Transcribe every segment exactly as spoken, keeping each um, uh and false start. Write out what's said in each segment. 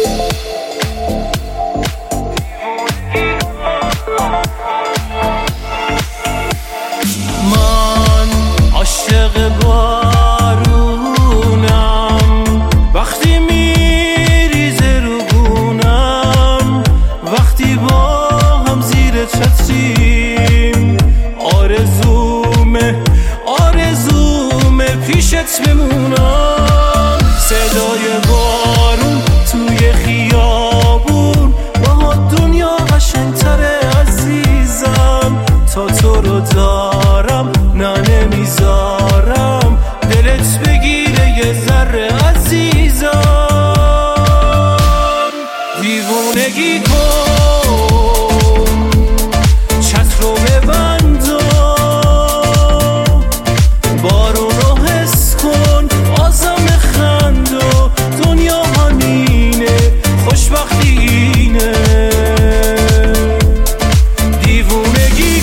من عاشق بارونم، وقتی میریزه رو گونم، وقتی با هم زیر چتریم، آرزومه آرزومه پیشت بمونم. صدای بارون توی خیابون، با دنیا قشنگتره عزیزم. تا تو رو دارم نه نمیذارم دلت بگیره یه ذره عزیزم. دیوونگی کن، چتر رو ببند و بارون رو حس کن، بازم خند و دنیا همینه، خوشبختی اینه. دیوونگی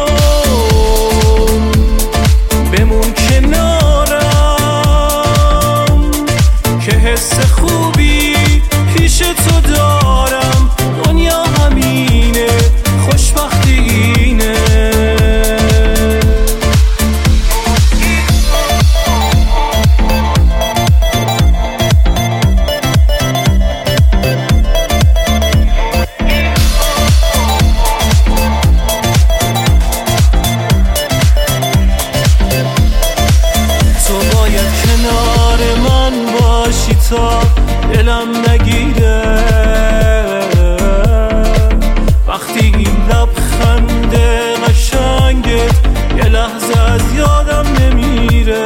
کن، بمون کنارم، که حس خوبی پیش تو دارم. دنیا همینه، خوشبختی اینه. تو باید کنار من باشی تا دلم نگیره، وقتی این لبخند قشنگت یه لحظه از یادم نمیره.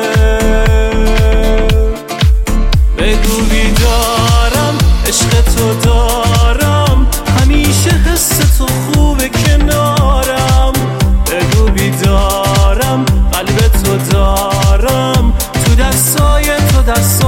بگو بیدارم، عشق تو دارم، همیشه حس تو خوبه کنارم. بگو بیدارم، قلب تو دارم، تو دستای تو دست